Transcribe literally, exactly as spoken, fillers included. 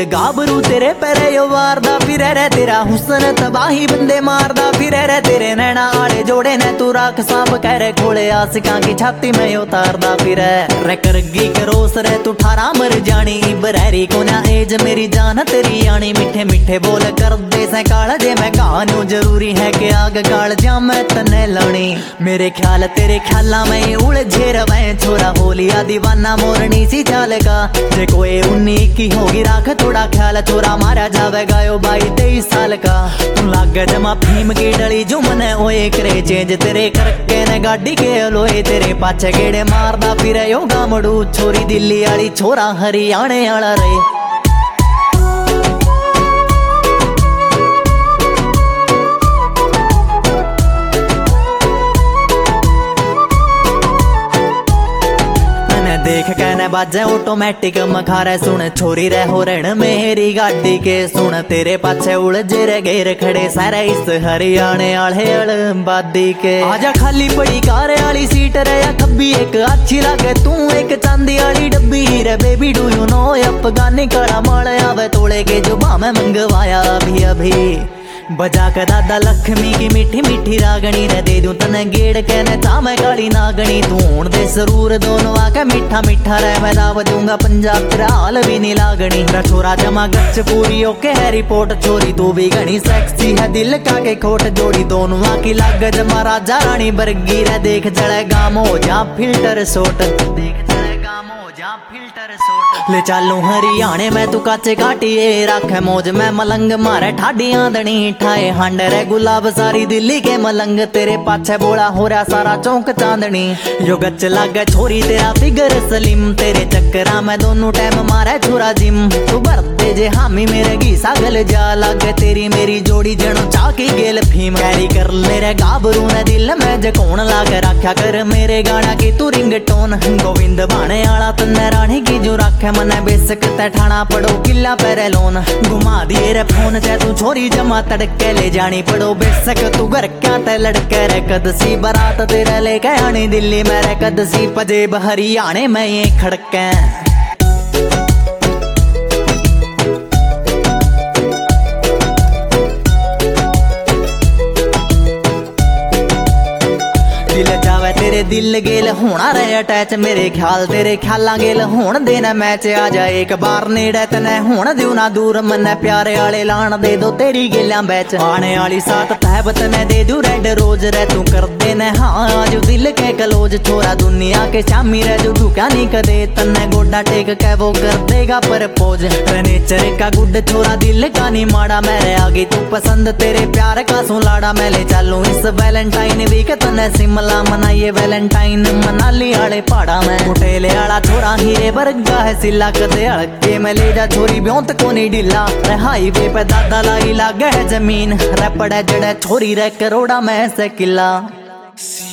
दिल गाबरू तेरे पैरे यो वारदा फिर रे तेरा हुस्न तबाही बंदे मारदा फिर रे तेरे नैना आले जोड़े ने तू राख सांप कह रे खोले आसिकां की छाती में उतारदा फिर रे करगी करोस रे तू ठारा मर जानी बरहरी को ना एज मेरी जान तेरी आनी मिठे मिठे बोल कर दे से काल जे मैं गानू जरूरी है कि आग काल जा मैं तने लानी मेरे ख्याल तेरे ख्याला में उलझे रवे छोरा होलिया दीवाना मोरनी सी चाल का जे कोई उन्नी की होगी राख थोड़ा ख्याल छोरा मारा जावे गायो बाई तेईस साल का तू लाग जमा भीम की डली जो मने ओए करे चेंज तेरे करके ने गाड़ी के लोए तेरे पाछे गेड़े मारदा फिरे यो गामड़ू छोरी दिल्ली वाली छोरा हरियाणे वाला रे देख कहने बाजे ऑटोमेटिक मखारे सुन छोरी रे हो रण मेरी गाड़ी के सुन तेरे पाछे उलझे रे घेर खड़े सारे इस हरियाणे आले अड़बादी के आजा खाली पड़ी कार वाली सीट रे या खब्बी एक अच्छी लगे तू एक चांदी वाली डब्बी रे baby do you know Afghani कड़ा माल आवे तोड़े के जो मैं मंगवाया अभी अभी बजा के दादा लक्ष्मी की मीठी मीठी रागनी रे दे दूं तने गेड़ कहने ता मैं काली नागनी तू हूं दे जरूर दोनों आके मीठा मीठा रे मैं दाव दूंगा पंजाब तेरा हाल भी नहीं लागनी रे छोरा जमा गच पूरी ओके है रिपोर्ट छोरी तू भी घनी सेक्सी है दिल का के खोट जोड़ी दोनों आकी लाग जमा राजा रानी बरगी रे देख चले गाम हो जा फिल्टर सोट देख चले गाम हो जा फिल्टर सोट ले चालू हरियाणे में तू काचे काटिए राखे मौज में मलंग मारे ठाडी आंदनी ठाए हांड रे गुलाब सारी दिल्ली के मलंग तेरे पाछे बोला हो रहा सारा चौंक चांदनी यो गच लागे छोरी तेरा फिगर सलीम तेरे चक्करा में दोनों टाइम मारे छोरा जिम तू भरते जे हामी मेरे घी सागल जा लागे तेरी मेरी जोड़ी जनो चाकी गेल फीम कैरी कर ले रे गाबरू ने दिल में जकोण लागे रखा कर मेरे गाना की तू रिंगटोन गोविंद बाणे आला तन्ने रानी की जो रखे मने बेसक ते ठाणा पड़ो किला पेरे लोन घुमा दिए रे फोन चाहे तू छोरी जमा तड़के ले जानी पड़ो बेसक तू घर क्या ते लड़के रे कदसी बारात तेरे लेके आनी दिल्ली मेरे कदसी पजेब हरियाणे में ये खड़के दिल जावे तेरे दिल गेल होना रहे अटैच मेरे ख्याल तेरे ख्याला गेल होन देना मैच आ जा एक बार नेड़े तने होन दियो ना दूर मन्ने प्यारे आले लान दे दो तेरी गेला बैच आने वाली साथ तहबत ने दे दू रेड रोज रे तू कर देने हाँ आज दिल के कलोज छोरा दुनिया के शामी रे जो ढूका नहीं कदे तन्ने गोडा टेक के वो कर देगा पर पोज नेचर का गुड छोरा दिल का नहीं माड़ा मेरे आगे तू पसंद तेरे प्यार का सुलाड़ा मैं ले चलूं इस वैलेंटाइन वीक तन्ने सिमला मनाइए वैलेंटाइन मनाली आले पहाड़ा में मुटेले आला छोरा हीरे वर्गा है सिला कदे अड़के में ले जा छोरी ब्योंत को नहीं ढिला रे हाईवे पे दादा लाई लागे है जमीन रे पड़े जड़े छोरी रे करोड़ा में से किला।